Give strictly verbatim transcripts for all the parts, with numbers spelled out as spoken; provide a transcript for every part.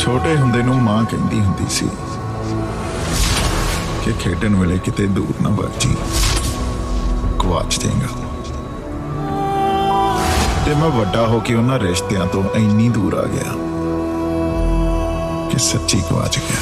ਛੋਟੇ ਹੁੰਦੇ ਨੂੰ ਮਾਂ ਕਹਿੰਦੀ ਹੁੰਦੀ ਸੀ ਕਿ ਖੇਡਣ ਵੇਲੇ ਕਿਤੇ ਦੂਰ ਨਾ ਵਗ ਜੀ, ਗਵਾਚ ਜਾਏਗਾ। ਤੇ ਮੈਂ ਵੱਡਾ ਹੋ ਕੇ ਉਹਨਾਂ ਰਿਸ਼ਤਿਆਂ ਤੋਂ ਇੰਨੀ ਦੂਰ ਆ ਗਿਆ ਕਿ ਸੱਚੀ ਗਵਾਚ ਗਿਆ।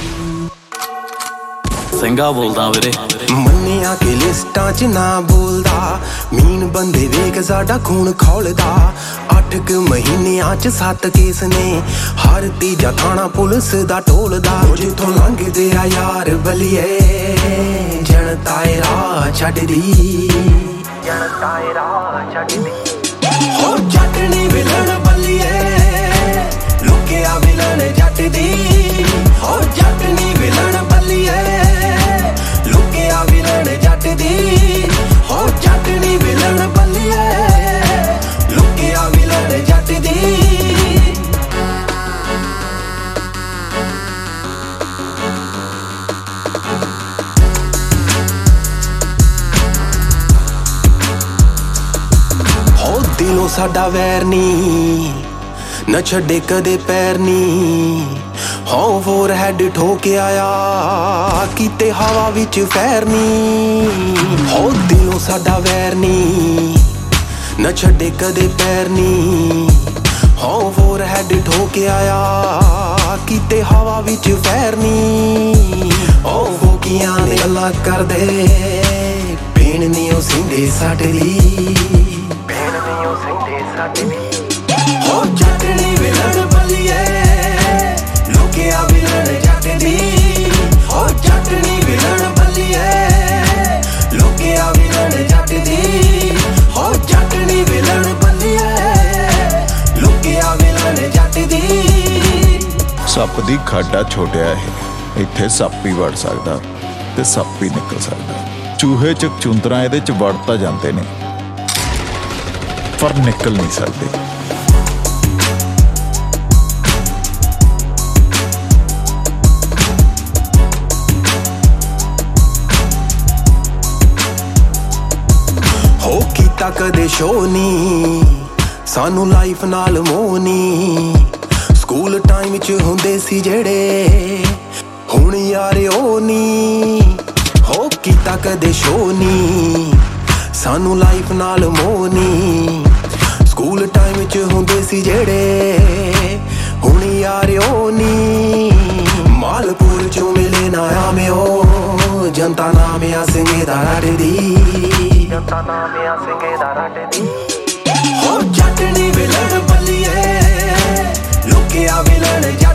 ਸਿੰਘਾ ਬੋਲਦਾ ਵੀਰੇ, ਮੰਨਿਆ ਕਿ ਲਿਸਟਾਂ 'ਚ ਨਾ ਬੋਲਦਾ, ਮੀਨ ਬੰਦੇ ਵੇਖ ਸਾਡਾ ਖੂਨ ਖੌਲਦਾ। ਅੱਠ ਕੁ ਮਹੀਨਿਆਂ 'ਚ ਸੱਤ ਕੇਸ ਨੇ, ਹਰ ਤੀਜਾ ਥਾਣਾ ਪੁਲਿਸ ਦਾ ਟੋਲਦਾ। ਜਿੱਥੋਂ ਲੰਘਦੇ ਆ ਯਾਰ ਬਲੀਏ, ਜਨਤਾ ਏ ਰਾਹ ਛੱਡਦੀ, ਜਨਤਾ ਏ ਰਾਹ ਛੱਡਦੀ। ਹੋ ਜੱਟ ਨੀ ਵਿਲਣ ਬੱਲੀਏ, ਲੁਕਿਆ ਵਿਲਣ ਜੱਟ ਦੀ। ਹੋ ਜੱਟ ਨੀ ਵਿਲਣ ਬੱਲੀਏ, ਲੁਕਿਆ ਵਿਲਣ ਜੱਟ ਦੀ। ਹੋ ਜੱਟ ਨੀ ਵਿਲਣ ਬੱਲੀਏ, ਲੁਕਿਆ ਵਿਲਣ ਜੱਟ ਦੀ। ਹੋ ਦਿਲੋਂ ਸਾਡਾ ਵੈਰ ਨੀ, ਨਾ ਛੱਡੇ ਕਦੇ ਪੈਰ ਨੀ। ਹੋ ਫੋਰ ਹੈਡ ਠੋਕ ਆਇਆ, ਕੀਤੇ ਹਵਾ ਵਿੱਚ ਫੈਰ ਨੀ। ਹੋ ਦਿਲੋਂ ਸਾਡਾ ਵੈਰ ਨੀ, ਨਾ ਛੱਡੇ ਕਦੇ ਪੈਰ ਨੀ। ਹੋ ਫੋਰ ਹੈਡ ਠੋਕ ਆਇਆ, ਕੀਤੇ ਹਵਾ ਵਿੱਚ ਫੈਰ ਨੀ। ਹੋ ਫੋਕੀਆਂ ਨੇ ਗੱਲਾਂ ਕਰਦੇ, ਭੈਣ ਨੀ ਉਹ ਸਿੰਦੇ ਸਾਡੇ ਲਈ, ਭੈਣ ਨੀ ਉਹ ਸਿੰਦੇ ਸਾਡੇ ਲਈ। ਹੋ ਜੱਟ ਨੀ ਵਿਲਣ ਬੱਲੀਏ, ਲੁਕਿਆ ਵਿਲਣ ਜੱਟ ਦੀ। ਹੋ ਜੱਟ ਨੀ ਵਿਲਣ ਬੱਲੀਏ, ਲੁਕਿਆ ਵਿਲਣ ਜੱਟ ਦੀ। ਹੋ ਜੱਟ ਨੀ ਵਿਲਣ ਬੱਲੀਏ, ਲੁਕਿਆ ਵਿਲਣ ਜੱਟ ਦੀ। ਸੱਪ ਦੀ ਖਾਡਾ ਛੋਟਿਆ ਇਹ, ਇੱਥੇ ਸੱਪ ਹੀ ਵੜ ਸਕਦਾ ਤੇ ਸੱਪ ਹੀ ਨਿਕਲ ਸਕਦਾ। ਚੂਹੇ ਚ ਚੁੰਦਰਾਂ ਇਹਦੇ ਚ ਵੜ ਤਾਂ ਜਾਂਦੇ ਨੇ, ਪਰ ਨਿਕਲ ਨਹੀਂ ਸਕਦੇ। ਹੋ ਕੀਤਾ ਕਦੇ ਸ਼ੋ ਨੀ, ਸਾਨੂੰ ਲਾਈਫ ਨਾਲ ਮੋਹ ਨੀ। ਸਕੂਲ ਟਾਈਮ 'ਚ ਹੁੰਦੇ ਸੀ ਜਿਹੜੇ, ਹੁਣ ਯਾਰ ਉਹ ਨੀ। ਹੋ ਕੀਤਾ ਕਦੇ ਸ਼ੋ ਨੀ, ਸਾਨੂੰ ਲਾਈਫ ਨਾਲ ਮੋਹ ਨੀ। ਸਕੂਲ ਟਾਈਮ 'ਚ ਹੁੰਦੇ ਸੀ ਜਿਹੜੇ, ਹੁਣ ਯਾਰ ਉਹ ਨੀ। ਮਾਲਪੁਰ 'ਚੋਂ ਮਿਲੇ ਨਾ ਆਵੇਂ ਉਹ, ਜਨਤਾ ਨਾਮ ਆ ਸਿੰਘੇ ਦਾ ਰੱਟਦੀ, ਜਨਤਾ ਨਾਮ ਆ ਸਿੰਘੇ ਦਾ ਰੱਟਦੀ। ਹੋ ਜੱਟ ਨੀ ਵਿਲਣ ਬੱਲੀਏ, ਲੁਕਿਆ ਵਿਲਣ